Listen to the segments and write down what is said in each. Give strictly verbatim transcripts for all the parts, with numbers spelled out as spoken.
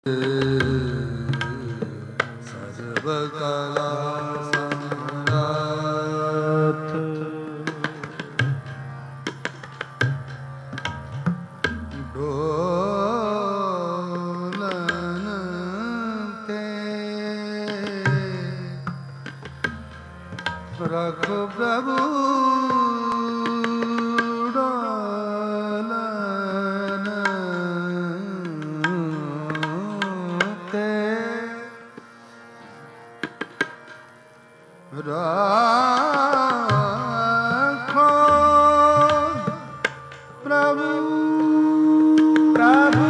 ਸਰਬ ਕਲਾ ਸਮਰੱਥ ਡੋਲਨ ਤੇ ਰਖ ਪ੍ਰਭੂ ਰਾਖੋ ਪ੍ਰਭੂ ਪ੍ਰਭੂ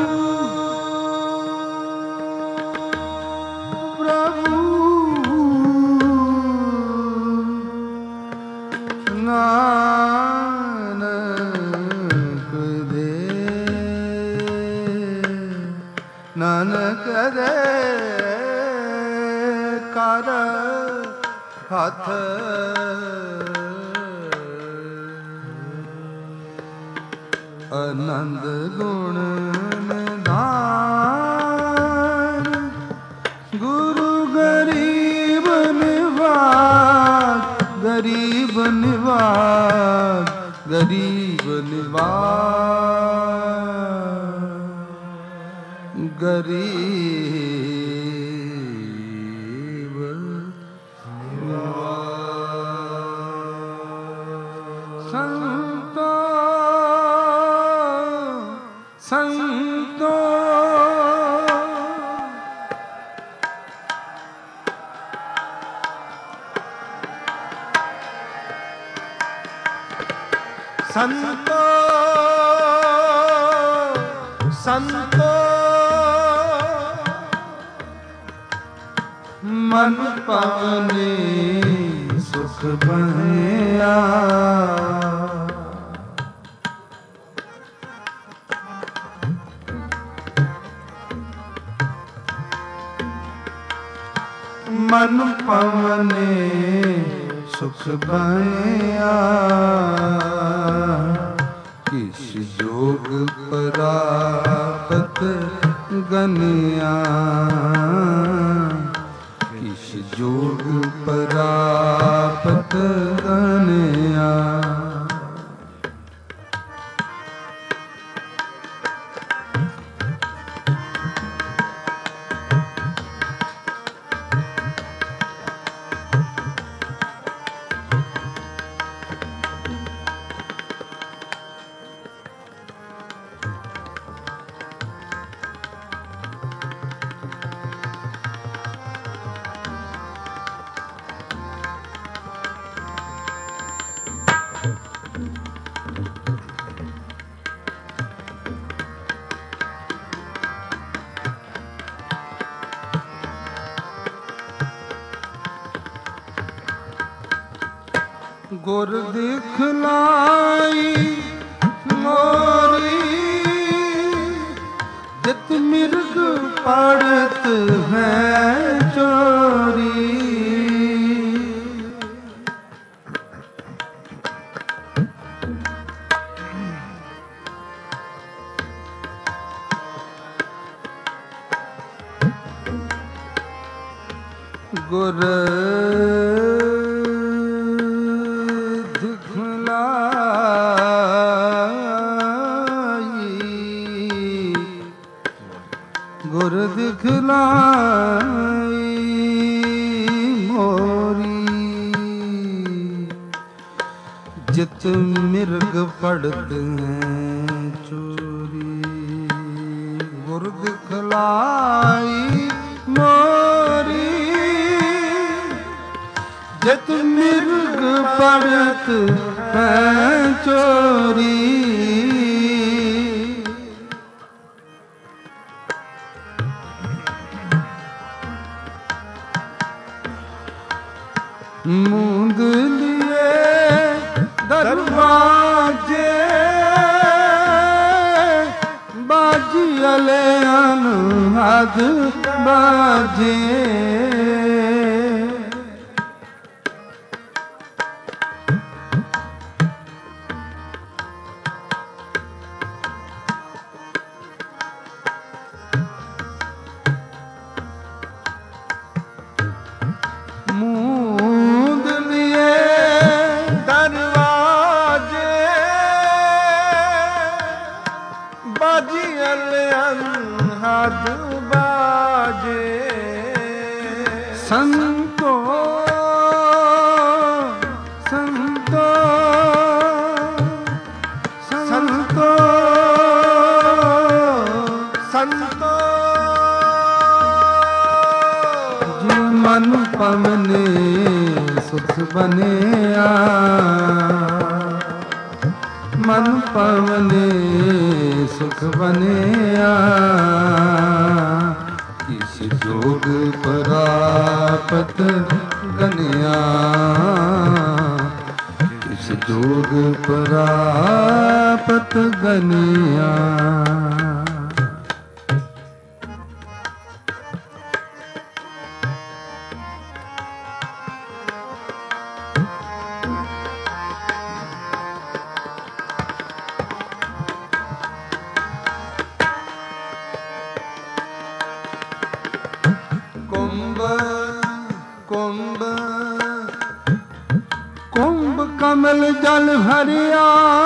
ਪ੍ਰਭੂ ਨਾਨਕ ਦੇ ਨਾਨਕ ਦੇ ਕਰ ਹੱਥ ਆਨੰਦ ਗੁਣ ਨਿਧਾਨ ਗੁਰੂ ਗਰੀਬ ਨਿਵਾਜ ਗਰੀਬ ਨਿਵਾਜ ਗਰੀਬ ਨਿਵਾਜ ਗਰੀਬ ਸੰਤੋ ਸੰਤੋ ਸੰਤੋ ਸੰਤੋ ਮਨ ਪਾਵਨੇ ਸੁਖ ਬਹਿਆ ਮਨ ਪਾਵਨੇ ਸੁਖ ਬਹਿਆ ਕਿਸ ਜੋਗ ਪ੍ਰਾਪਤ ਗਨਿਆ ਕਿਸ ਜੋਗ ਪ੍ਰਾਪਤ ਗਨਿਆ ਗੁਰ ਦਿਖਲਾਈ ਮੋਰੀ ਜਿਤ ਮਿਰਗ ਪੜਤ ਹੈ ਚੋਰੀ ਗੁਰ ਗੁਰ ਦਿਖਲਾਈ ਮੋਰੀ ਜਿਤ ਮਿਰਗ ਪੜਤ ਹੈ ਚੋਰੀ ਗੁਰ ਦਿਖਲਾਈ ਮੋਰੀ ਜਿਤ ਮਿਰਗ ਪੜਤ ਹੈ ਚੋਰੀ ਮੂੰਦ ਲਿਏ ਦਰਵਾਜੇ ਬਾਜੀ ਅਲੇ ਅਨਹਦ ਬਾਜੇ ਸੰਤੋ ਸੰਤੋ ਸੰਤੋ ਸੰਤੋ ਜੀ ਮਨ ਪਵਨੇ ਸੁਖ ਬਨਿਆ ਮਨ ਪਵਨੇ ਸੁਖ ਬਨਿਆ ਕਿਸ ਜੋਗ ਪ੍ਰਾਪਤ ਗਨਿਆ ਕਿਸ ਜੋਗ ਪ੍ਰਾਪਤ ਗਨਿਆ कमल जल भरिया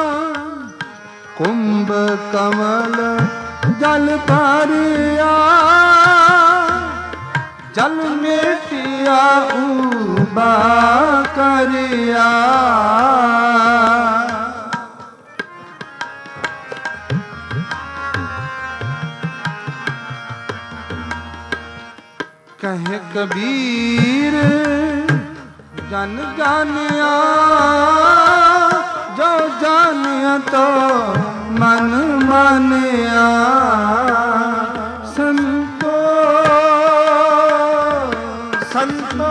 कुंभ कमल जल भरिया जल मेटिया उबा करिया कहे कबीर जन जानिया जो जानिया तो मन मानिया संतो संतो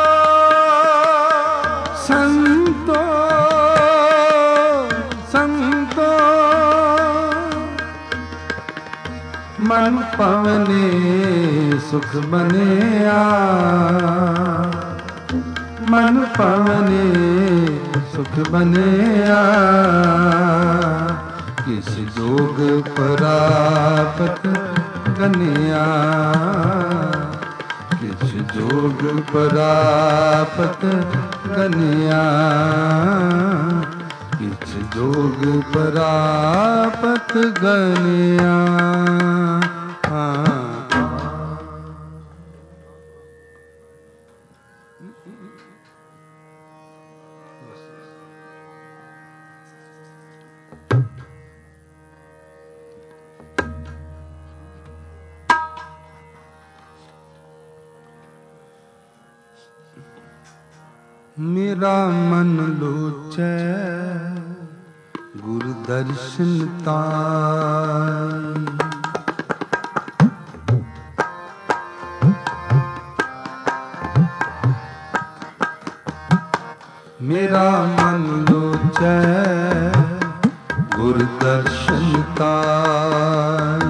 संतो संतो मन पवने सुख बनिया मन पवने सुख बनिया किस जोग प्राप्त गनिया किस जोग प्राप्त गनिया किस जोग प्राप्त गनिया हाँ मेरा मन लोचै गुरु दर्शन ताई मेरा मन लोचै गुरु दर्शन ताई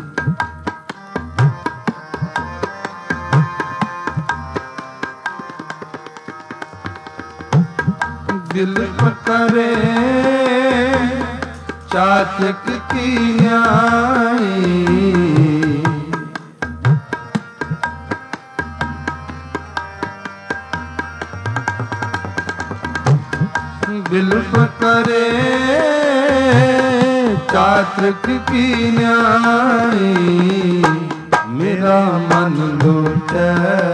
दिल पकड़े चातक की न्याई दिल पकड़े चातक की न्याई मेरा मन लोचै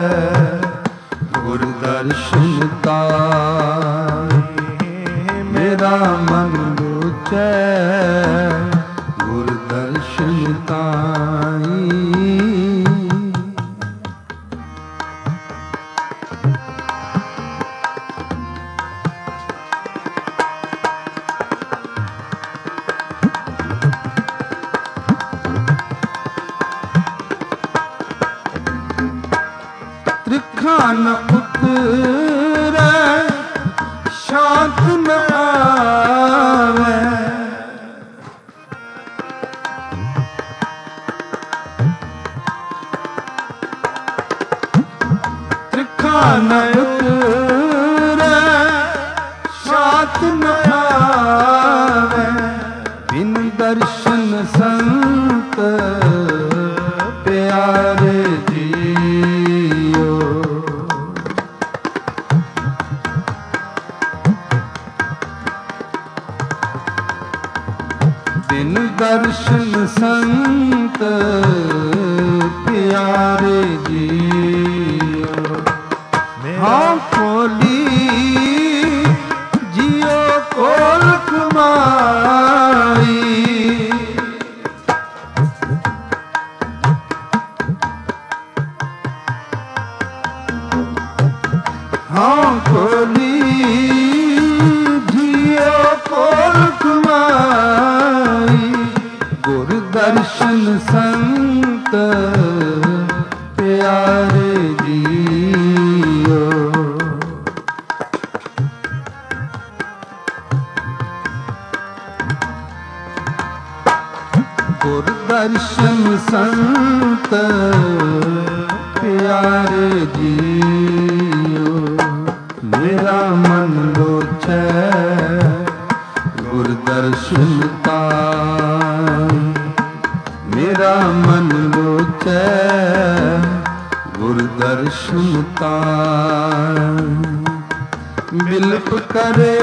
गुरु दर्शन ताई मेरा मन लोचै गुरु दर्शन ताई त्रिखा न उतरै शांत न आवे त्रिखा न उतरै शांत न आवे बिन दर्शन संत प्यारे जियो बिन दर्शन संत प्यारे जियो हाँ कोली जियो कोल कुमाई गुर दर्शन संत प्यारे जियो गुर दर्शन संत प्यारे जियो मेरा मन लोचै गुर दर्शन ताई मेरा मन लोचै गुर दर्शन ताई बिलप करे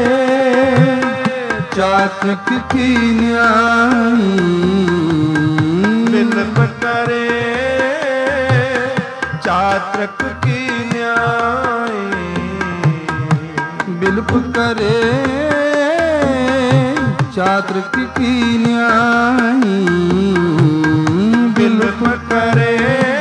चातक की न्याई बिलप करे चातक की न्याई बिलप करे चातक की न्याई बिलप करे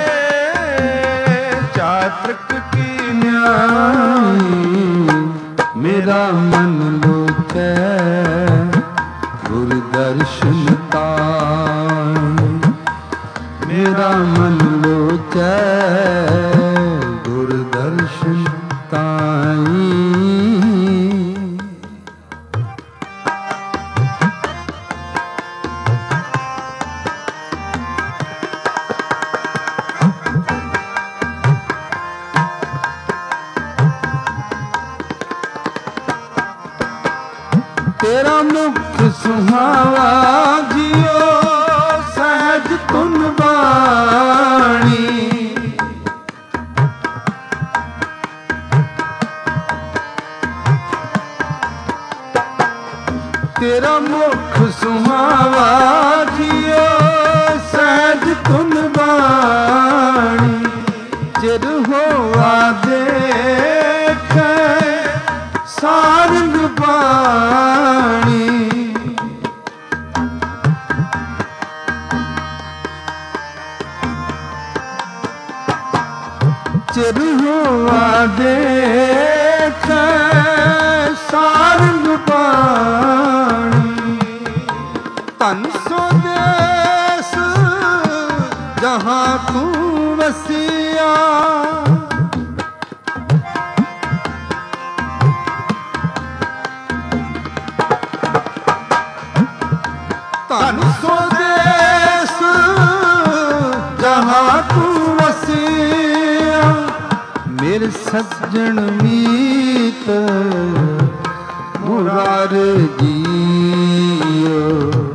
चातक की न्याई मेरा मन लोचै गुर दर्शन ताई मेरा मन लोचै गुर दर्शन ताई तेरा मुख सुहावा जियो सहज तुन बाणी तेरा मुख सुहावा जियो सहज तुन बाणी चिर होआ देख सारंग पाणी चिर हुआ देख सारंग पाणी तन सो देस जहाँ तू वसिया तन सो देस जहाँ तू वसिया मेरे सज्जन मीत मुरार जियो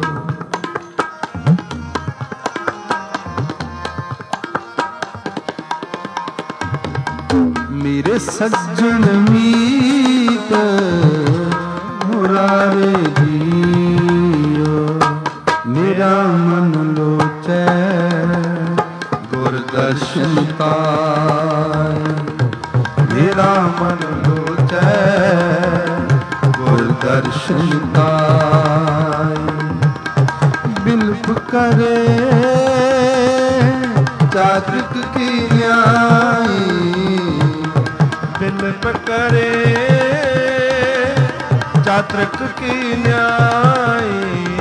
मेरे सज्जन मीत मुरार जियो मेरा मन लोचै गुर दर्शन ताई मेरा मन लोचै गुर दर्शन ताई बिलप करे चातक की न्याई बिलप करे चातक की न्याई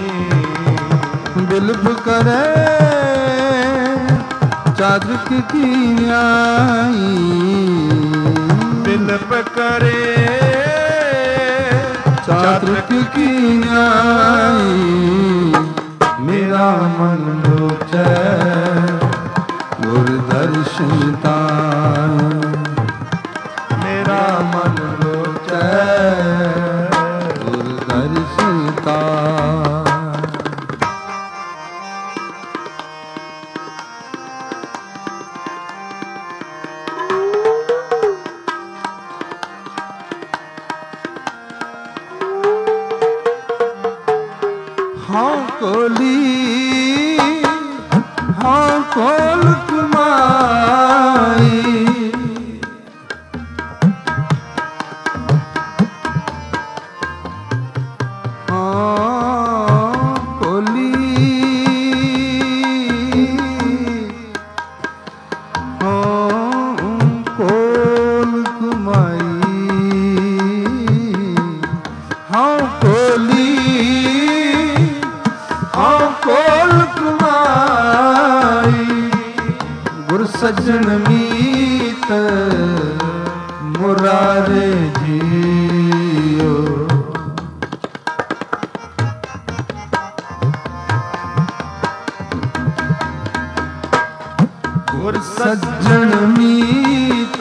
बिलप करे चातक की न्याई बिलप करे चातक की न्याई मेरा मन लोचै गुर दर्शन ताई मेरा मन लोचै गुर दर्शन ताई हाँ कोली हाँ कोल कुमाई ਗੁਰ ਸੱਜਣ ਮੀਤ ਮੁਰਾਰੇ ਜੀਓ। ਗੁਰ ਸੱਜਣ ਮੀਤ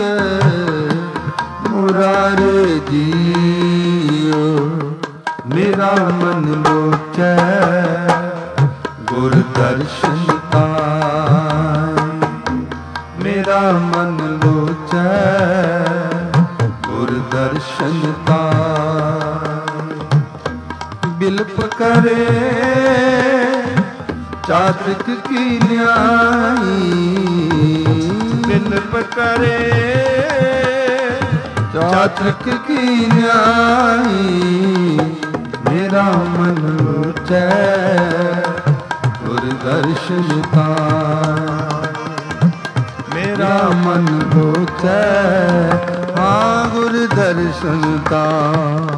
ਮੁਰਾਰੇ ਜੀਓ। ਮੇਰਾ ਮਨ ਲੋਚੈ ਗੁਰ ਦਰਸ਼ਨ ਤਾਈ। ਮੇਰਾ ਮਨ ਲੋਚੈ ਗੁਰ ਦਰਸ਼ਨ ਤਾਈ। ਬਿਲਪ ਕਰੇ ਚਾਤ੍ਰਿਕ ਕੀ ਨਿਆਈ। ਬਿਲਪ ਕਰੇ ਚਾਤ੍ਰਿਕ ਕੀ ਨਿਆਈ। ਮੇਰਾ ਮਨ ਲੋਚੈ ਗੁਰ ਦਰਸ਼ਨ ਤਾਈ। ਮੇਰਾ ਮਨ ਲੋਚੈ ਹਾਂ ਗੁਰ ਦਰਸ਼ਨ ਤਾਈ।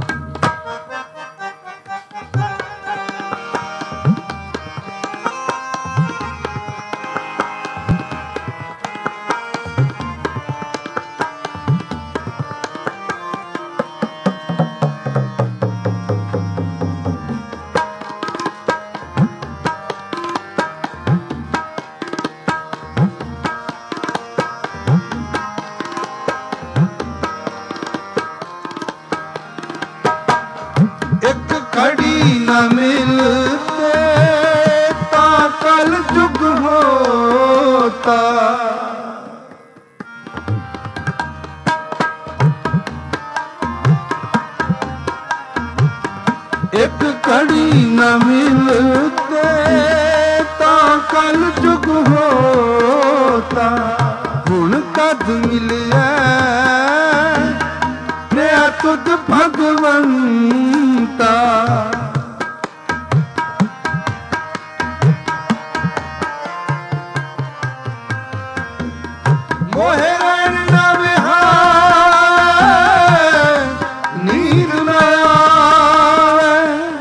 ਘੜੀ ਨਾ ਮਿਲਤੇ ਤਾਂ ਕਲ ਜੁਗ ਹੋਤਾ। ਇੱਕ ਘੜੀ ਨਾ ਮਿਲਤੇ ਤਾਂ ਕਲ ਜੁਗ ਹੋਤਾ। ਹੁਣ ਕਦ ਮਿਲਿਆ ਮੈਂ ਤੁਧ ਭਗਵੰਤਾ। ਮੋਹਿ ਰਹਿਣ ਨਾ ਵਿਹਾਵੇ ਨੀਂਦ ਨਾ ਆਵੇ।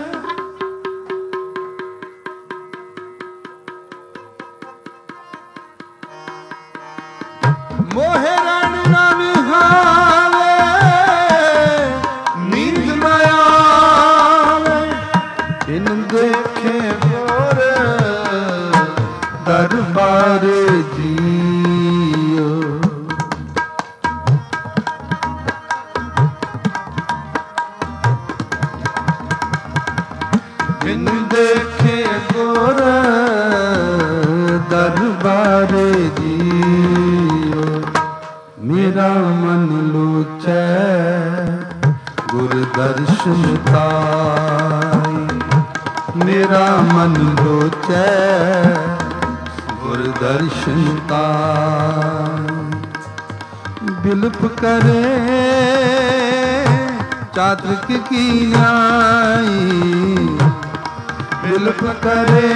ਮੋਹਿ ਰਹਿਣ ਨਾ ਵਿਹਾਵੇ ਨੀਂਦ ਨਾ ਆਵੇ। ਇਨ ਦੇਖੇ ਗੁਰ ਦਰਬਾਰ ਜੀਓ। ਬਿਨ ਦੇਖੇ ਗੁਰ ਦਰਬਾਰ ਜੀਓ। ਮੇਰਾ ਮਨ ਲੋਚੈ ਗੁਰ ਦਰਸ਼ਨ ਤਾਈ। ਮੇਰਾ ਮਨ ਲੋਚੈ ਗੁਰ ਦਰਸ਼ਨ ਤਾਈ। ਬਿਲਪ ਕਰੇ ਚਾਤ੍ਰਿਕ ਕੀ ਨਿਆਈ। ਬਿਲਪ ਕਰੇ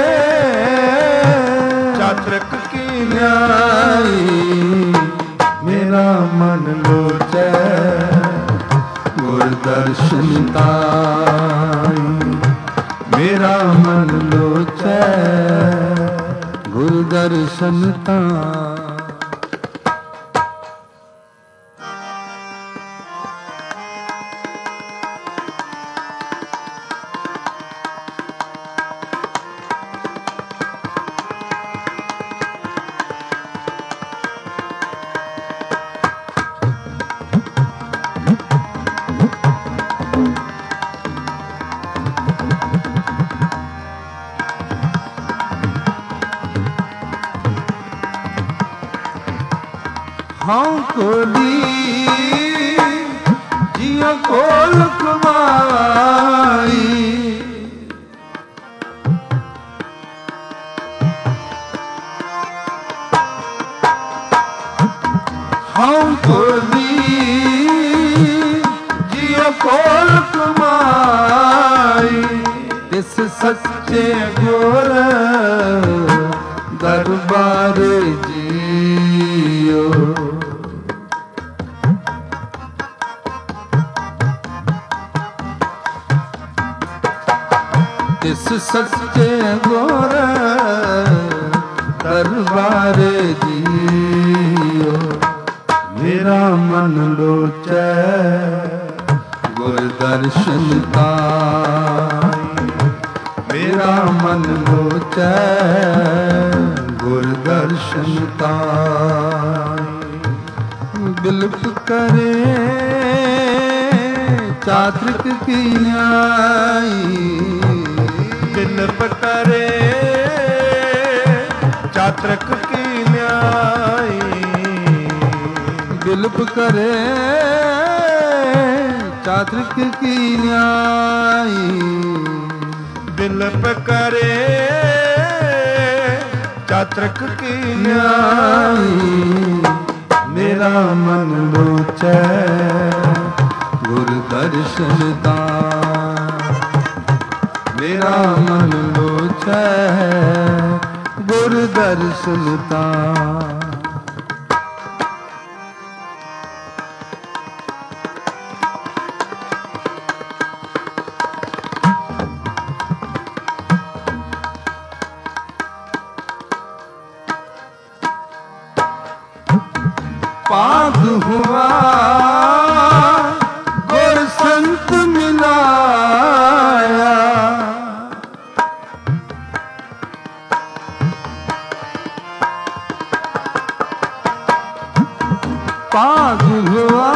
ਚਾਤ੍ਰਿਕ ਕੀ ਨਿਆਈ। ਮੇਰਾ ਮਨ ਲੋਚੈ ਗੁਰ ਦਰਸ਼ਨ ਤਾਈ। ਮੇਰਾ ਮਨ ਲੋਚੈ ਗੁਰ ਦਰਸ਼ਨ ਤਾਈ। ਹਾਂ ਕੋਲੀ ਜੀਓ ਕੋਲ ਕਮਾਈ। ਹਾਂ ਕੋਲੀ ਜੀਓ ਕੋਲ ਕਮਾਈ। ਤਿਸ ਸੱਚੇ ਗੁਰ ਦਰਬਾਰ ਜੀਓ। ਤਿਸ ਸੱਚੇ ਗੁਰ ਦਰਬਾਰ ਦਰਬਾਰੇ ਜੀਓ ਮੇਰਾ ਮਨ ਲੋਚੈ ਗੁਰ ਦਰਸ਼ਨ ਤਾਈ ਮੇਰਾ ਮਨ ਲੋਚੈ ਗੁਰ ਦਰਸ਼ਨ ਤਾਈ ਬਿਲਪ ਕਰੇ ਚਾਤ੍ਰਿਕ ਕੀ ਨਿਆਈ ਬਿਲਪ ਕਰੇ ਚਾਤ੍ਰਿਕ ਕੀ ਨਿਆਈ ਬਿਲਪ ਕਰੇ ਚਾਤ੍ਰਿਕ ਕੀ ਨਿਆਈ ਬਿਲਪ ਕਰੇ ਚਾਤ੍ਰਿਕ ਕੀ ਨਿਆਈ ਮੇਰਾ ਮਨ ਲੋਚੈ ਗੁਰ ਦਰਸ਼ਨ ਤਾ ਮੇਰਾ ਮਨ ਲੋਚੈ ਗੁਰ ਦਰਸ਼ਨ ਤਾ पाग हुआ गुर संत मिलाया पाग हुआ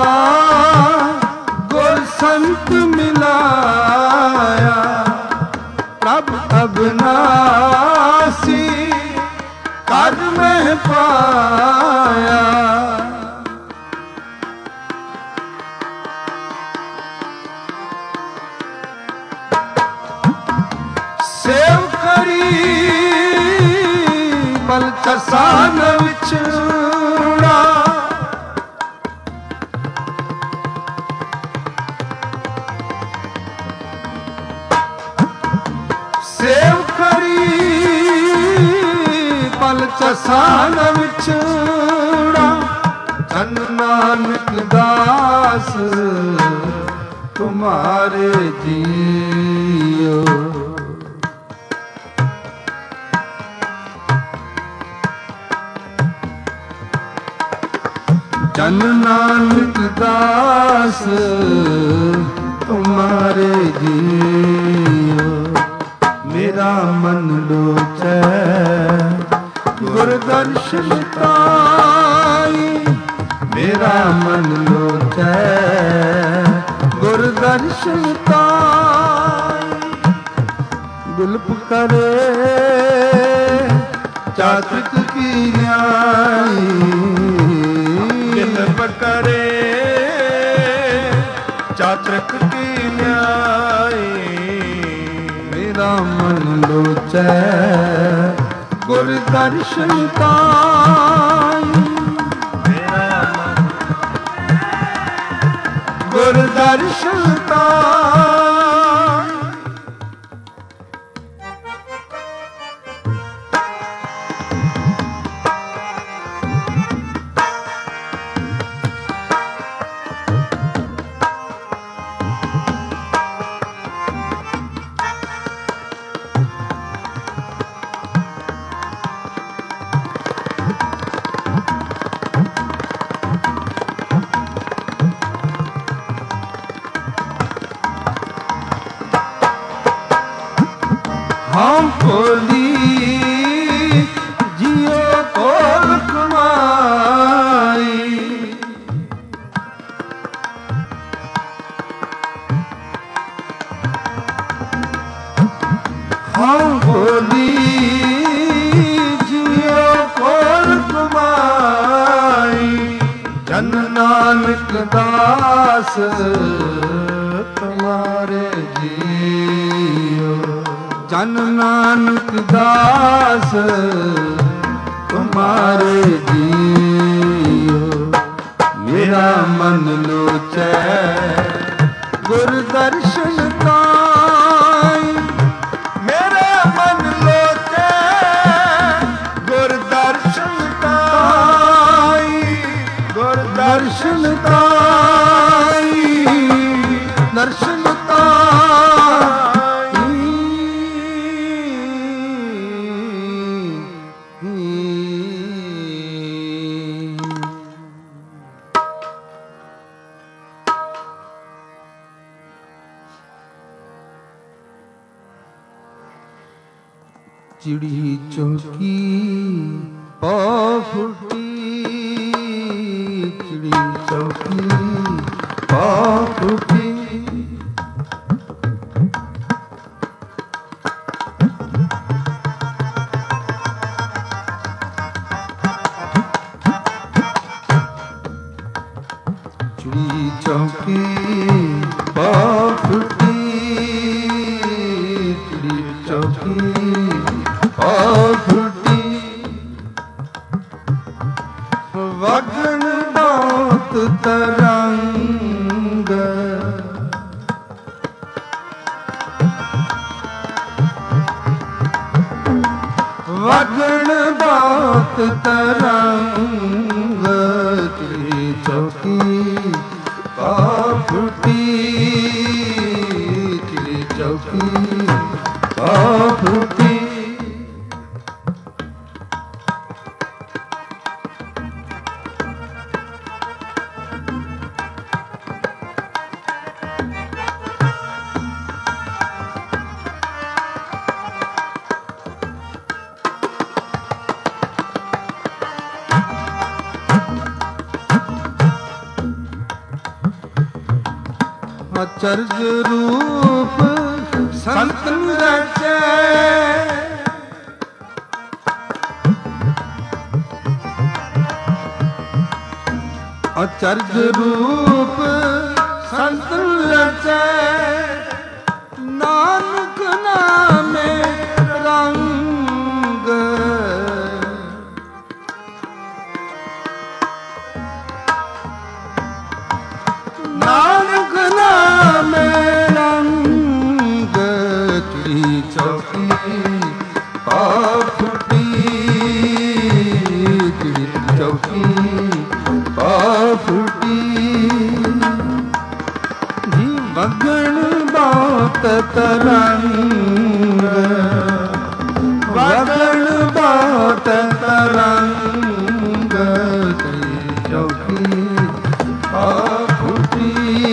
गुर संत मिलाया प्रभ अविनाशी कर में पाया सेव करी बल चसान विछड़ा सेव करी पल चसान विछड़ा धन नानक दास तुम्हारे जियो जन नानक दास तुम्हारे जियो मेरा मन लोचै गुर दर्शन ताई मेरा मन लोचै गुर दर्शन ताई बिलप करे चातृक की न्याई बिलप करे चातृक की न्याई मेरा मन लोचै गुर दर्शन ताई मेरा मन गुर दर्शन ताई हम बोली जियो कोल कमाई हम बोली जियो कोल कमाई जन नानक दास तुम्हारे जियो जन नानक दास तुम्हारे जियो मेरा मन लोचै गुर दर्शन ताई मेरा मन लोचै गुर दर्शन ताई गुर दर्शन ताई दर्शन ताई ਚਿੜੀ ਚੌਕੀ ਪਾ ਫੁੱਟੀ, ਚਿੜੀ ਚੌਕੀ ਪਾ ਫੁੱਟੀ। ਚਿੜੀ ਚੌਕੀ ਪਾ ਫੁੱਟੀ, ਚਿੜੀ ਚੌਕੀ ਪਾ ਫੁੱਟੀ। ਵਗਣ ਬਹੁਤ ਤਰੰਗ, ਵਗਣ ਬਹੁਤ ਤਰੰਗ, ਚਿੜੀ ਚੌਕੀ ਪਾ ਫੁੱਟੀ, ਚਿੜੀ ਚੌਕੀ ਪਾ ਫੁੱਟੀ। ਅਚਰਜ ਰੂਪ ਸੰਤਨ ਰਚੈ, ਅਚਰਜ ਰੂਪ ਸੰਤਨ ਰਚੈ, ਨਾਨਕ ਨਾਮੇ ਰੰਗ। ਨਾਨਕ ਨਾਮੇ ਰੰਗ, ਚਿੜੀ ਚੌਕੀ ਪਾ ਫੁੱਟੀ, ਚਿੜੀ ਚੌਕੀ ਪਾ ਫੁੱਟੀ। ਜੀ ਵਗਣ ਬਹੁਤ ਤਰੰਗ, ਵਗਣ ਬਹੁਤ ਤਰੰਗ, ਚਿੜੀ ਚੌਕੀ ਪਾ ਫੁੱਟੀ,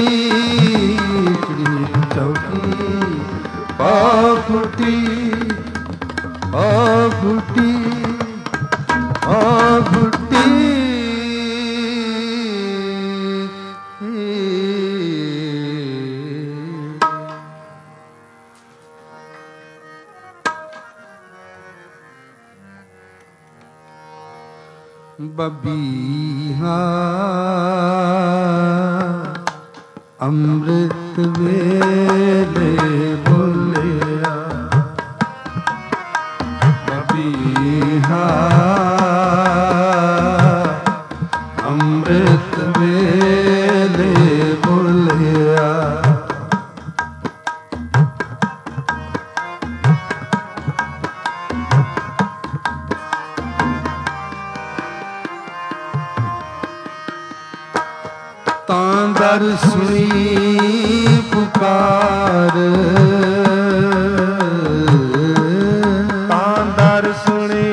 ਚਿੜੀ ਚੌਕੀ ਪਾ ਫੁੱਟੀ, ਪਾ ਫੁੱਟੀ, ਪਾ ਫੁੱਟੀ। ਬਬੀਹਾ ਅੰਮ੍ਰਿਤ ਵੇਲੇ ਬੋਲਿਆ, ਬਬੀਹਾ ਅੰਮ੍ਰਿਤ ਵੇਲੇ ਬੋਲਿਆ। ਤਾਂ ਦਰ ਸੁਣੀ ਪੁਕਾਰ, ਤਾਂ ਦਰ ਸੁਣੀ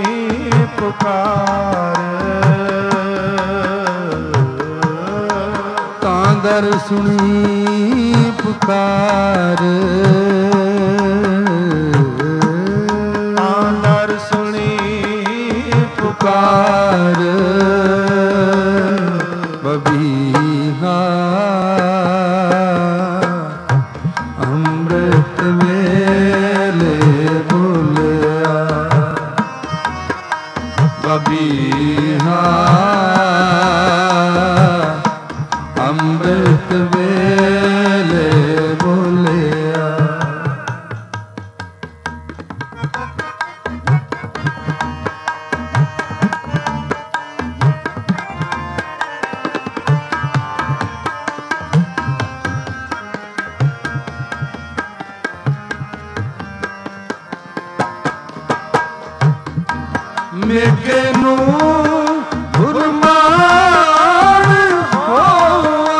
ਪੁਕਾਰ, ਤਾਂ ਦਰ ਸੁਣੀ ਪੁਕਾਰ, ਤਾਂ ਦਰ ਸੁਣੀ ਪੁਕਾਰ। ਬਬੀਹਾ ਅੰਮ੍ਰਿਤ ਵੇਲੇ ਬੋਲਿਆ, ਬਬੀਹਾ ਅੰਮ੍ਰਿਤ ਵੇਲੇ ਬੋਲਿਆ। ਮੇਘੇ ਨੂੰ ਗੁਰਮਾਨ ਹੋਆ,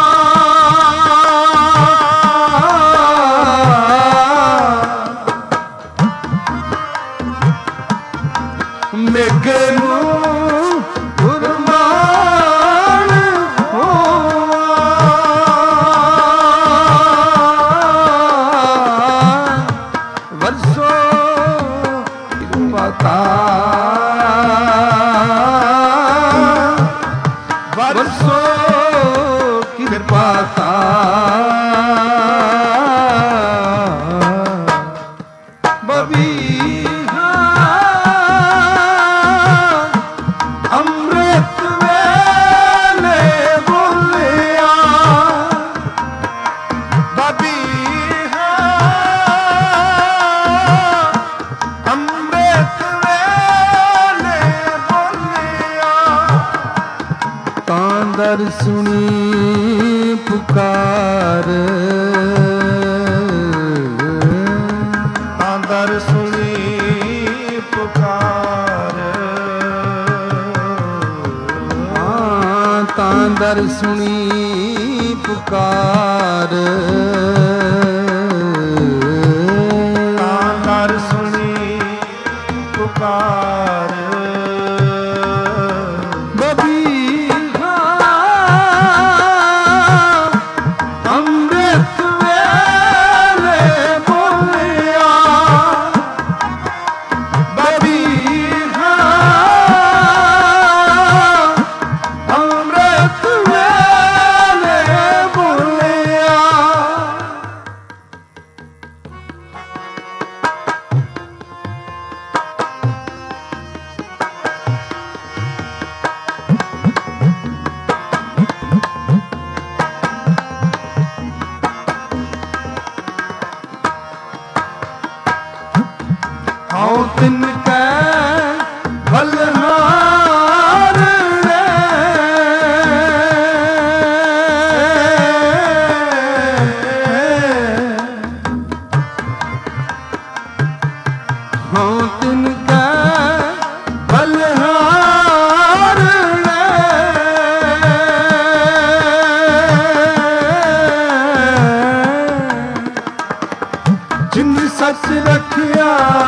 ਮੇਘੇ ਨੂੰ ਗੁਰਮਾਨ ਹੋਆ। ਵਰਸੋ ਦਰ ਸੁਣੀ ਪੁਕਾਰ, ਤਾਂ ਦਰ ਸੁਣੀ ਪੁਕਾਰ, ਹਾਂ ਤਾਂ ਦਰ ਸੁਣੀ ਪੁਕਾਰ, ਤਾਂ ਦਰ ਸੁਣੀ ਪੁਕਾਰ। ਬਬੀਹਾ ਅੰਮ੍ਰਿਤ ਵੇਲੇ ਬੋਲਿਆ, ਬਬੀਹਾ ਅੰਮ੍ਰਿਤ ਵੇਲੇ ਬੋਲਿਆ। ਹਉ ਤਿਨ ਕੈ ਬਲਹਾਰ ਰੇ, ਹਉ ਤਿਨ ਕੈ ਬਲਹਾਰ ਰੇ, ਜਿਨ ਸੱਚ ਰਖਿਆ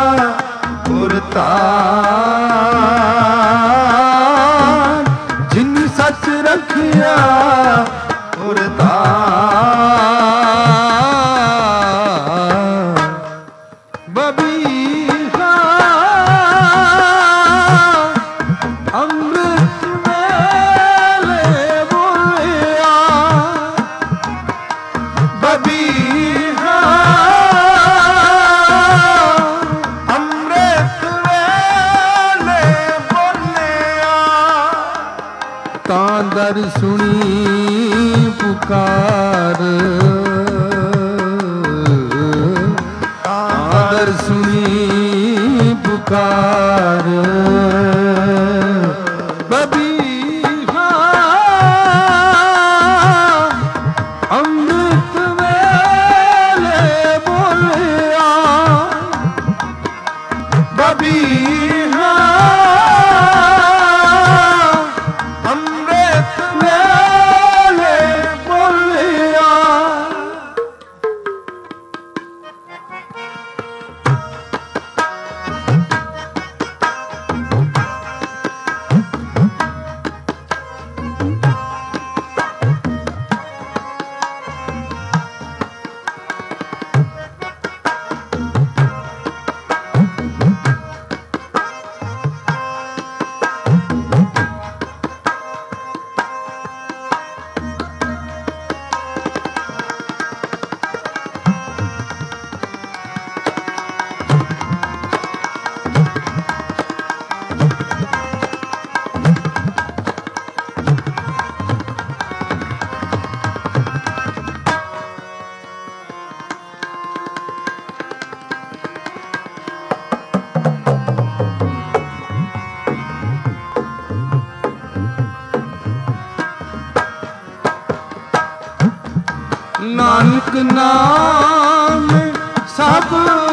ਪੁਰਤਾਨ, ਜਿਨ ਸੱਚ ਰਖਿਆ ਪੁਰਤਾਨ। ਬਬੀਹਾ ਅੰਮ੍ਰਿਤ ਵੇਲੇ ਬੋਲਿਆ, ਬਬੀਹਾ ਅੰਮ੍ਰਿਤ ਵੇਲੇ ਬੋਲਿਆ। ਤਾਂ ਦਰ ਸੁਣੀ ਪੁਕਾਰ, ਤਾਂ ਦਰ ਸੁਣੀ ਪੁਕਾਰ, ਬਬੀਹਾ ਅੰਮ੍ਰਿਤ ਵੇਲੇ ਬੋਲਿਆ, ਬਬੀਹਾ ਅੰਮ੍ਰਿਤ ਵੇਲੇ ਬੋਲਿਆ। ਨਾਨਕ ਨਾਮ ਸਭ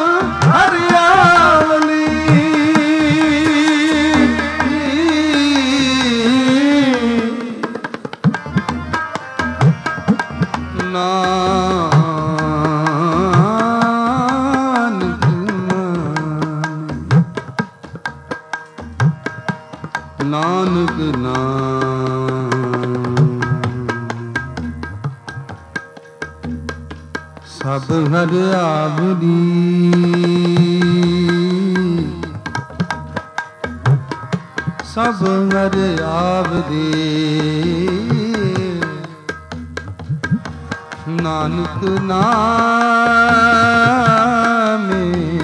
ਹਰਿਆਵਲੀ, ਨਾਨਕ ਨਾਨਕ ਨਾਮ ਸਭ ਹਰਿਆਵਲੀ, ਸਭ ਹਰਿਆਵਲੀ। ਨਾਨਕ ਨਾਮੇ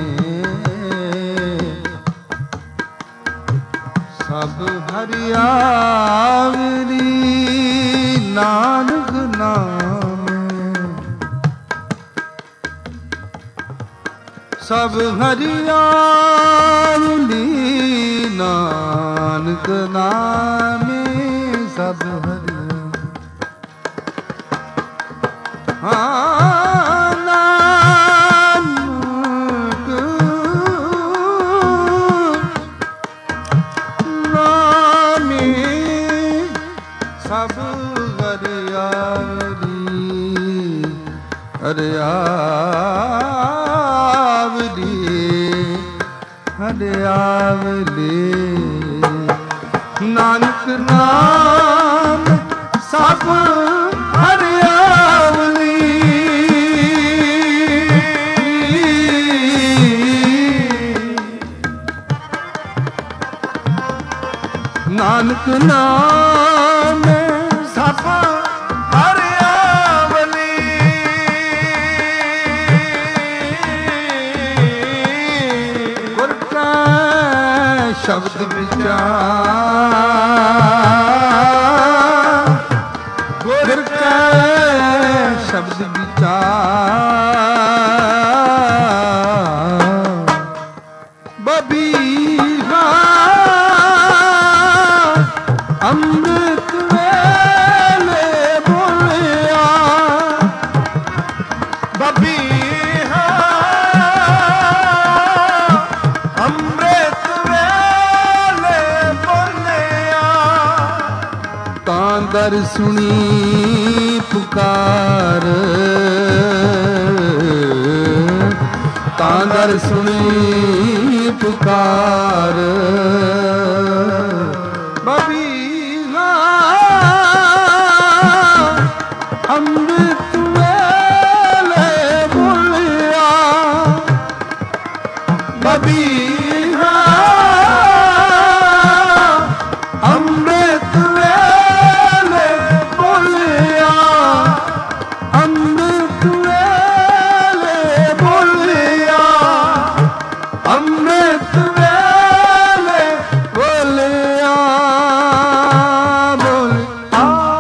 ਸਭ ਹਰਿਆਵਲੀ, ਨਾਨਕ ਨਾਮੇ ਸਭ ਹਰਿਆਵਲੀ, ਨਾਨਕ ਨਾਮੇ ਸਭ ਹਰਿਆਵਲੀ। ਹਾਂ ਨਾਨਕ ਨਾਮੇ ਸਭ ਹਰਿਆਵਰੀ ਹਰਿਆਵਰੀ ਹਰਿਆਵਲੀ ਨਾਨਕ ਨਾਮ ਸਭ ਹਰਿਆਵਲੀ ਨਾਨਕ ਨਾਮ ਸਭ ਹਰਿਆਵਲੀ ਗੁਰ ਕਾ ਸ਼ਬਦ ਵਿਚਾਰ ਗੁਰ ਕਾ ਸ਼ਬਦ ਵਿਚਾਰ ਬਬੀਹਾ ਅੰਮ੍ਰਿਤ ਵੇਲੇ ਬੋਲਿਆ ਬਬੀਹਾ ਅੰਮ੍ਰਿਤ ਵੇਲੇ ਬੋਲਿਆ ਤਾਂ ਦਰ ਸੁਣੀ ਪੁਕਾਰ ਤਾਂ ਦਰ ਸੁਣੀ ਪੁਕਾਰ ਬਬੀਹਾ ਅੰਮ੍ਰਿਤ ਵੇਲੇ ਬੋਲਿਆ ਬਬੀਹਾ ਅੰਮ੍ਰਿਤ ਵੇਲੇ ਬੋਲਿਆ ਅੰਮ੍ਰਿਤ ਵੇਲੇ ਬੋਲਿਆ ਅੰਮ੍ਰਿਤ ਵੇਲੇ ਬੋਲਿਆ ਬੋਲਿਆ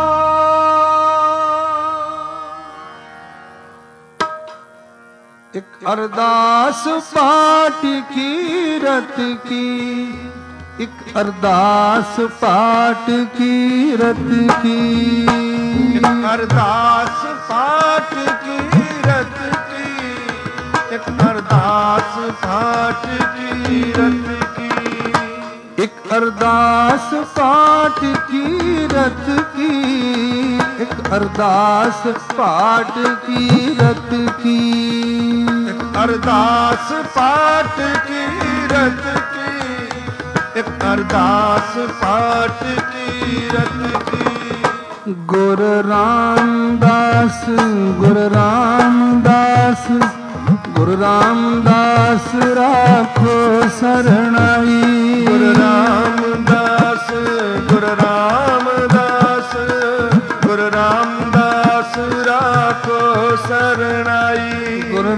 ਇੱਕ ਅਰਦਾਸ ਪਾਠ ਕੀਰਤ ਕੀ ਇੱਕ ਅਰਦਾਸ ਪਾਠ ਕੀਰਤ ਕੀ ਇੱਕ ਅਰਦਾਸ ਪਾਠ ਕੀਰਤ ਕੀ ਇੱਕ ਅਰਦਾਸ ਪਾਠ ਕੀਰਤ ਕੀ ਇੱਕ ਅਰਦਾਸ ਪਾਠ ਕੀਰਤ ਕੀ ਇੱਕ ਅਰਦਾਸ ਪਾਠ ਕੀਰਤ ਕੀ ਇੱਕ ਅਰਦਾਸ ਪਾਠ ਕੀਰਤ ਕੀ ਇੱਕ ਅਰਦਾਸ ਪਾਠ ਕੀਰਤ ਕੀ ਗੁਰ ਰਾਮਦਾਸ ਗੁਰ ਰਾਮਦਾਸ ਗੁਰ ਰਾਮਦਾਸ ਰਾਖੋ ਸਰਣਾਈ ਗੁਰ ਰਾਮਦਾਸ ਗੁਰ ਰਾਮਦਾਸ ਗੁਰ ਰਾਮਦਾਸ ਰਾਖੋ ਸਰਣਾਈ ਗੁਰ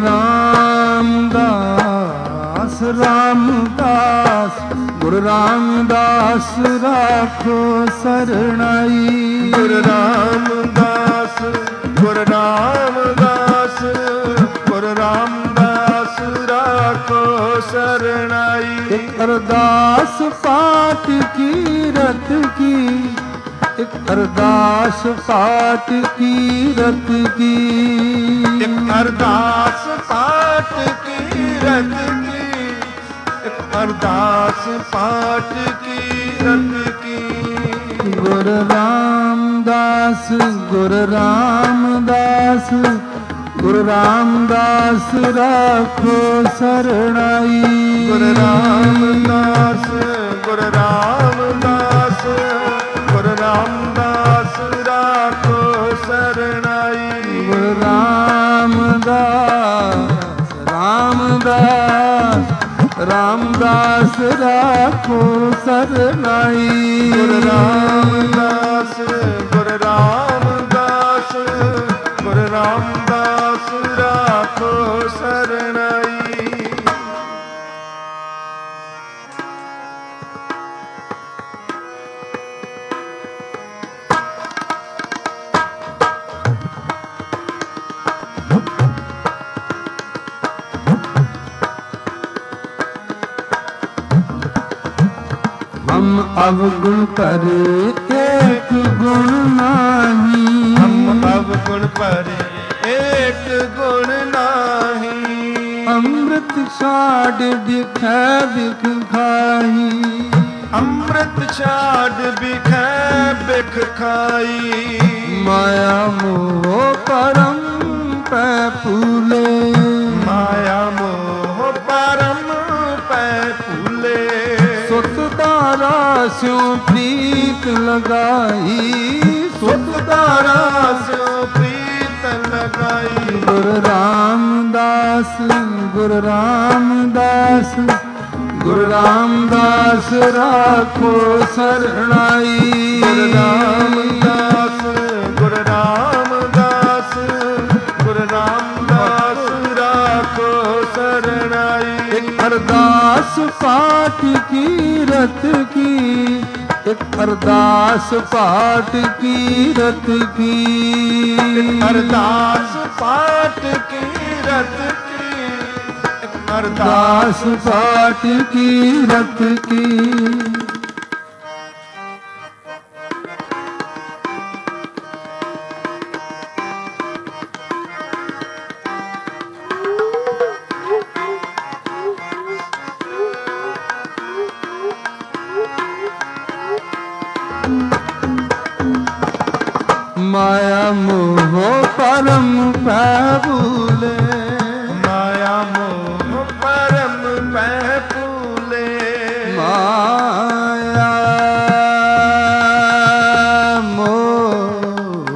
ਰਾਮਦਾਸ ਰਾਮਦਾਸ ਗੁਰ ਰਾਮਦਾਸ ਰਾਖੋ ਸਰਣਾਈ ਗੁਰ ਰਾਮਦਾਸ ਗੁਰ ਰਾਮਦਾਸ ਗੁਰ ਰਾਮਦਾਸ ਰਾਖੋ ਸਰਣਾਈ ਇੱਕ ਅਰਦਾਸ ਪਾਠ ਕੀਰਤ ਕੀ ਇੱਕ ਅਰਦਾਸ ਪਾਠ ਕੀਰਤ ਕੀ ਇੱਕ ਅਰਦਾਸ ਪਾਠ ਕੀਰਤ ਕੀ ਇੱਕ ਅਰਦਾਸ ਪਾਠ ਕੀਰਤ ਕੀ ਗੁਰ ਰਾਮਦਾਸ ਗੁਰ ਰਾਮਦਾਸ ਗੁਰ ਰਾਮਦਾਸ ਰਾਖੋ ਸਰਣਾਈ ਗੁਰ ਰਾਮਦਾਸ ਗੁਰ ਰਾਮਦਾਸ ਗੁਰ ਰਾਮਦਾਸ ਰਾਖੋ ਸਰਣਾਈ ਗੁਰ ਰਾਮਦਾਸ ਰਾਮਦਾਸ ਰਾਮਦਾਸ ਰਾਖੋ ਸਰਣਾਈ ਗੁਰ ਰਾਮਦਾਸ ਗੁਰ ਰਾਮਦਾਸ ਗੁਰ ਰਾਮਦਾਸ ਰਾਖੋ ਸਰਣਾਈ हम अवगुण कर एक गुण नाही हम अवगुण पर एक गुण नाही। अमृत छाड़ बिखै बिख खाही, अमृत छाड़ बिखै बिख खाई। माया मोह परम पै फूले, माया मोह परम पै फूले। सुत दारा स्यों प्रीत लगाई, सुत दारा स्यों प्रीत लगाई। गुरु रामदास गुरु रामदास गुरु रामदास राखो सरणाई। गुरु रामदास गुरु रामदास गुरु रामदास राखो सरणाई। एक अरदास पाठ की रत की, एक अरदास पाठ की रत की, अरदास पाठ की रत की, अरदास पाठ की रत की। माया मोह परम पै भूले, माया मोह परम पै फूले। माया मोह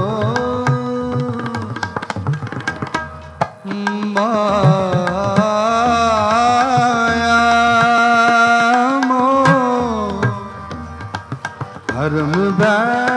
माया मोह धर्म बै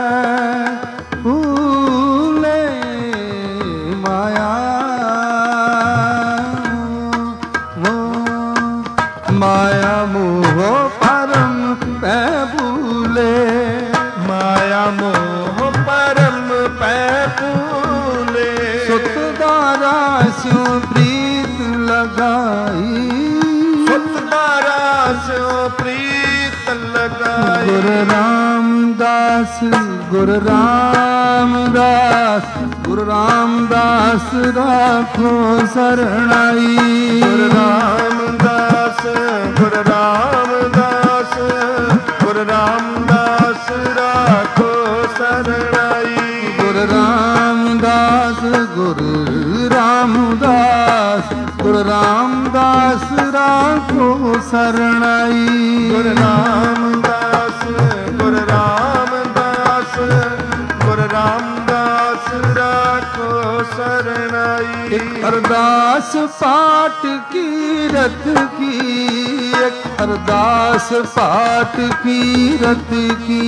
माया मोह परम पै भूले, माया मोह परम पै फूले। सुत दारा स्यों प्रीत लगाई, सुत दारा स्यों प्रीत लगाई। गुरु रामदास गुरु रामदास गुरु रामदास राखो सरणाई। गुरु रामदास गुरु रामदास गुरु रामदास राखो सरणाई। गुरु रामदास गुरु रामदास गुरु रामदास राखो सरणाई। गुरु रामदास गुरु रामदास गुरु रामदास राखो सरणाई। एक अरदास पाठ की रत की, एक अरदास पाठ की रत की,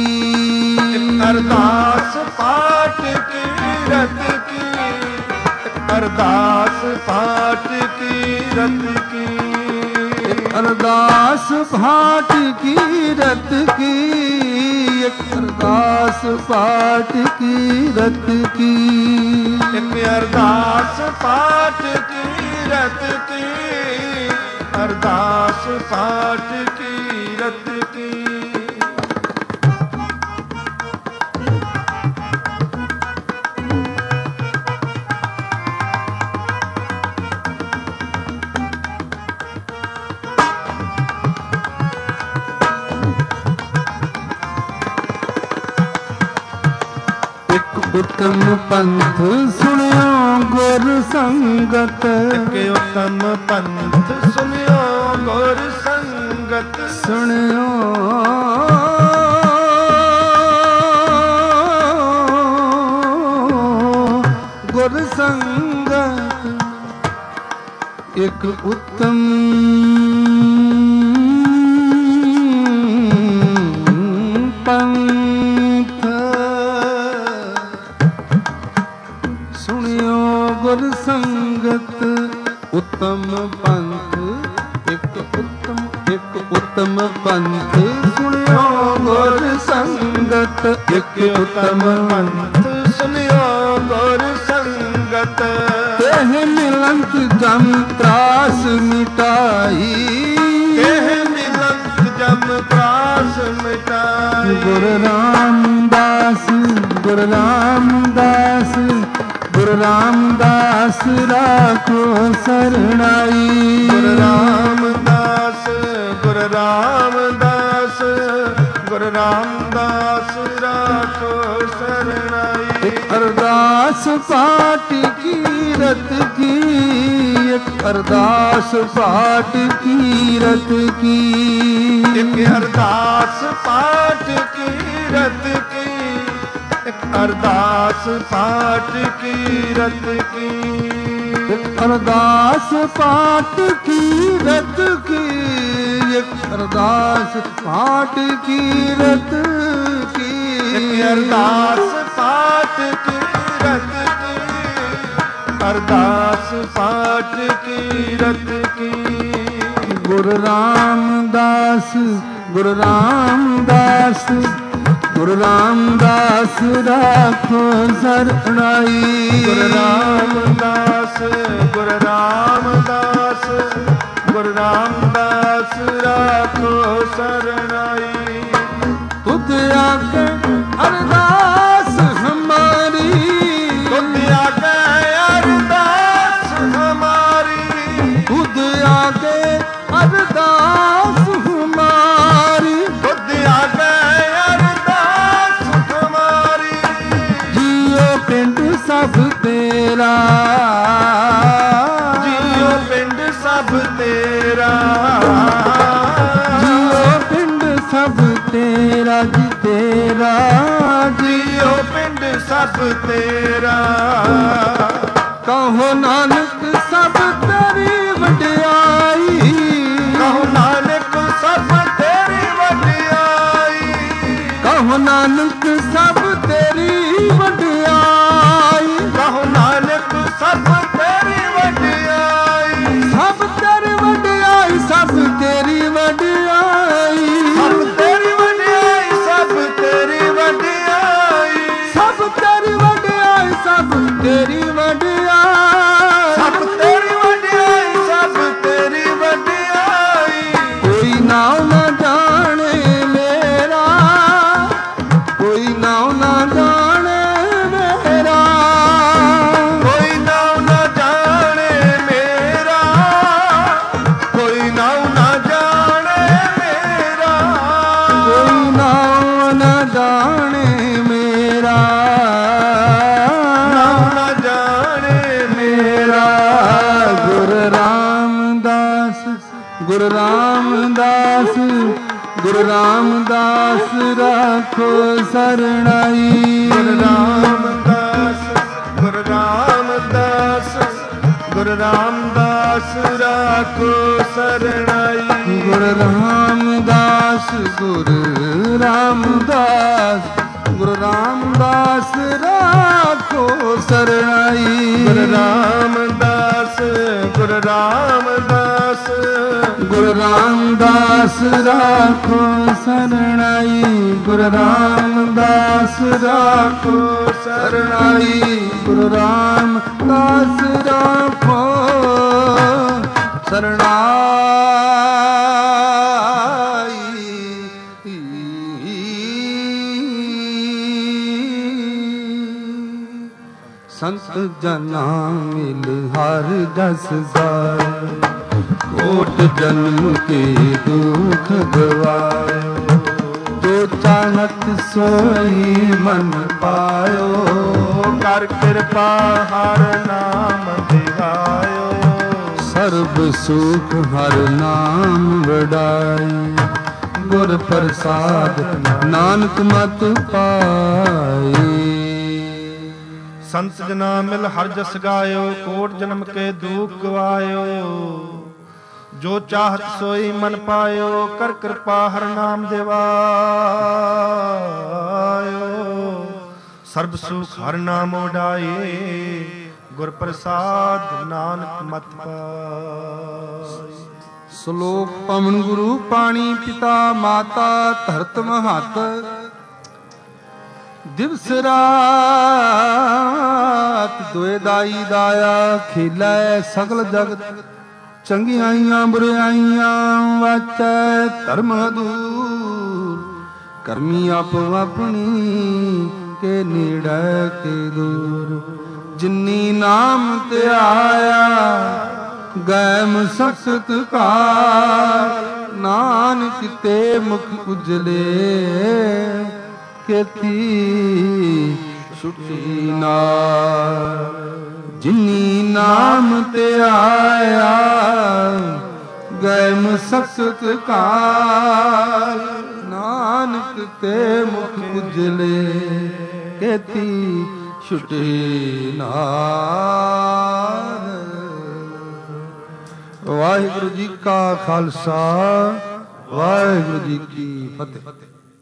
अरदास पाठ की रत की, अरदास पाठ की रत की। अरदास पाठ की रत की, एक अरदास पाठ की रत की। एक अरदास पाठ की रत की, अरदास पाठ की रत की। उत्तम पंथ सुनियो गुर संगत, एक उत्तम पंथ सुनियो गुर संगत। सुनियो गुर संगत, एक उत्तम पंथ सुनियो गुर संगत। उत्तम पंथ एक उत्तम एक उत्तम पंथ सुनियो गुर संगत, एक उत्तम पंथ सुनियो गुर संगत। तेह मिलंत जम त्रास मिटाई, तेह मिलंत जम त्रास मिटाई। गुरु रामदास गुरु रामदास ਗੁਰੂ ਰਾਮਦਾਸ ਰਾਖੋ ਸਰਣਾਈ। ਗੁਰੂ ਰਾਮਦਾਸ ਗੁਰੂ ਰਾਮਦਾਸ ਗੁਰੂ ਰਾਮਦਾਸ ਰਾਖੋ ਸਰਣਾਈ। ਅਰਦਾਸ ਪਾਠ ਕੀਰਤ ਕੀ, ਇੱਕ ਅਰਦਾਸ ਪਾਠ ਕੀਰਤ ਕੀ, ਇੱਕ ਅਰਦਾਸ ਪਾਠ ਕੀਰਤ ਕੀ, ਇੱਕ ਅਰਦਾਸ ਪਾਠ ਕੀਰਤ ਕੀ, ਇੱਕ ਅਰਦਾਸ ਪਾਠ ਕੀਰਤ ਕੀ, ਇੱਕ ਅਰਦਾਸ ਪਾਠ ਕੀਰਤ ਕੀ, ਇੱਕ ਅਰਦਾਸ ਪਾਠ ਕੀਰਤ ਕੀ, ਅਰਦਾਸ ਪਾਠ ਕੀਰਤ ਕੀ। ਗੁਰੂ ਰਾਮਦਾਸ ਗੁਰੂ ਰਾਮਦਾਸ ਗੁਰੂ ਰਾਮਦਾਸ ਰਾਖੋ ਸਰਣਾਈ। ਗੁਰੂ ਰਾਮਦਾਸ ਗੁਰੂ ਰਾਮਦਾਸ ਗੁਰੂ ਰਾਮਦਾਸ ਰਾਖੋ ਸਰਣਾਈ। ਤੁਧ ਆਗੇ ਅਰਦਾਸ ਹਮਾਰੀ, ਤੁਧ ਆਗੇ ਅਰਦਾਸ ਹਮਾਰੀ, ਤੁਧ ਆਗੇ ਅਰਦਾਸ ਹਮਾਰੀ, ਤੁਧ ਆਗੇ ਅਰਦਾਸ ਹਮਾਰੀ। ਜੀਓ ਪਿੰਡ ਸਭ ਤੇਰਾ, ਜੀਓ ਪਿੰਡ ਸਭ ਤੇਰਾ, ਜੀਓ ਪਿੰਡ ਸਭ ਤੇਰਾ ਜੀ ਤੇਰਾ, ਜੀਓ ਪਿੰਡ ਸਭ ਤੇਰਾ। ਕਹੋ ਨਾਨਕ ਸਭ ਤੇਰੀ ਵਡਿਆਈ, ਕਹੋ ਨਾਨਕ ਸਭ ਤੇਰੀ ਵਡਿਆਈ, ਕਹੋ ਨਾਨਕ ਸਭ ਤੇਰੀ ਵਡਿਆਈ, ਕਹੋ ਨਾਨਕ ਸਭ ਤੇਰੀ ਵਡਿਆਈ, ਸਭ ਤੇਰੀ ਵਡਿਆਈ, ਸਭ ਤੇਰੀ ਵਡਿਆਈ, ਸਭ ਤੇਰੀ ਵਡਿਆਈ, ਸਭ ਤੇਰੀ ਵਡਿਆਈ, ਸਭ ਤੇਰੀ ਵਡਿਆਈ, ਸਭ ਤੇਰੀ ਵਡਿਆਈ, ਸਭ ਤੇਰੀ ਵਡਿਆਈ, ਸਭ ਤੇਰੀ ਵਡਿਆਈ। ਕੋਈ ਨਾਮ ਨਾ ਜਾਣੇ ਮੇਰਾ, ਕੋਈ ਨਾਮ ਨਾ ਜਾਣੇ ਮੇਰਾ, ਕੋਈ ਨਾਉ ਨਾ ਜਾਣੇ ਮੇਰਾ, ਕੋਈ ਨਾਉ ਨਾ ਜਾਣੇ ਮੇਰਾ, ਕੋਈ ਨਾਮ ਨਾ ਜਾਣੇ ਮੇਰਾ, ਨਾਉ ਨਾ ਜਾਣੇ ਮੇਰਾ। ਗੁਰੂ ਰਾਮਦਾਸ ਗੁਰੂ ਰਾਮਦਾਸ ਗੁਰੂ ਰਾਮਦਾਸ ਰਾਖੋ ਸਰਣਾਈ। ਗੁਰੂ ਰਾਮਦਾਸ ਗੁਰੂ ਰਾਮਦਾਸ ਗੁਰੂ ਰਾਮਦਾਸ ਰਾਖੋ ਸਰਣਾਈ। ਗੁਰੂ ਰਾਮਦਾਸ ਗੁਰੂ ਰਾਮਦਾਸ ਗੁਰੂ ਰਾਮਦਾਸ ਰਾਖੋ ਸਰਣਾਈ। ਗੁਰੂ ਰਾਮਦਾਸ ਗੁਰੂ ਰਾਮਦਾਸ ਗੁਰੂ ਰਾਮਦਾਸ ਰਾਖੋ ਸਰਣਾਈ। ਗੁਰੂ ਰਾਮਦਾਸ ਰਾਖੋ ਸਰਣਾਈ। ਗੁਰੂ ਰਾਮਦਾਸ ਰਾਖੋ ਸਰਣਾਈ। ਸੰਤ ਜਨਾ ਮਿਲ ਹਰ ਜਸ ਗਾਏ, ਕੋਟ ਜਨਮ ਕੇ ਦੁਖ ਗਵਾਇਓ। ਜੋ ਚਾਹਤ ਸੋਈ ਮਨ ਪਾਇਓ, ਕਰ ਕਿਰਪਾ ਹਰ ਨਾਮ ਧਿਆਇਓ। ਸਰਬ ਸੁਖ ਹਰ ਨਾਮ ਵਡਾਈ। ਗੁਰ ਪ੍ਰਸਾਦ ਨਾਨਕ ਮਤ ਪਾਈ। ਸੰਤ ਜਨਾ ਮਿਲ ਹਰ ਜਸ ਗਾਇਓ, ਕੋਟ ਜਨਮ ਕੇ ਦੁਖ ਗਵਾਇਓ। ਜੋ ਚਾਹਤ ਸੋਈ ਮਨ ਪਾਇਓ, ਕਰ ਕਿਰਪਾ ਹਰ ਨਾਮ ਦੇਵਾਇਓ। ਸਰਬ ਸੁਖ ਹਰ ਨਾਮ ਉਡਾਏ, ਗੁਰ ਪ੍ਰਸਾਦ ਨਾਨਕ ਮਤ ਪਾਈ। ਸ਼ਲੋਕ ਪਵਨ ਗੁਰੂ ਪਾਣੀ ਪਿਤਾ ਮਾਤਾ ਧਰਤ ਮਹਤ। ਦਿਵਸ ਰਾਤ ਦੋਇ ਦਾਈ ਦਾਇਆ, ਖੇਲੈ ਸਗਲ ਜਗਤ। ਚੰਗਿਆਈਆਂ ਬੁਰਾਈਆਂ ਵਾਚੈ ਧਰਮ ਦੂਰ। ਕਰਮੀ ਆਪੋ ਆਪਣੀ, ਕੇ ਨੇੜੇ ਕੇ ਦੂਰ। ਜਿਨੀ ਨਾਮ ਤੇ ਆਇਆ ਗੈਮ ਸਖਤ ਕਾਰ, ਨਾਨਕ ਤੇ ਮੁਖ ਉਜਲੇ ਕੇਤੀ ਛੁਟੀ ਨਾਰ। ਜਿਨੀ ਨਾਮ ਤੇ ਆਇਆ ਗੈਮ ਸਖਤ ਕਾਰ, ਨਾਨਕ ਤੇ ਮੁਖ ਉਜਲੇ ਕੇਤੀ ਛੁਟੀ ਨਾਰ। ਵਾਹਿਗੁਰੂ ਜੀ ਕਾ ਖਾਲਸਾ, ਵਾਹਿਗੁਰੂ ਜੀ ਕੀ ਫਤਿਹ।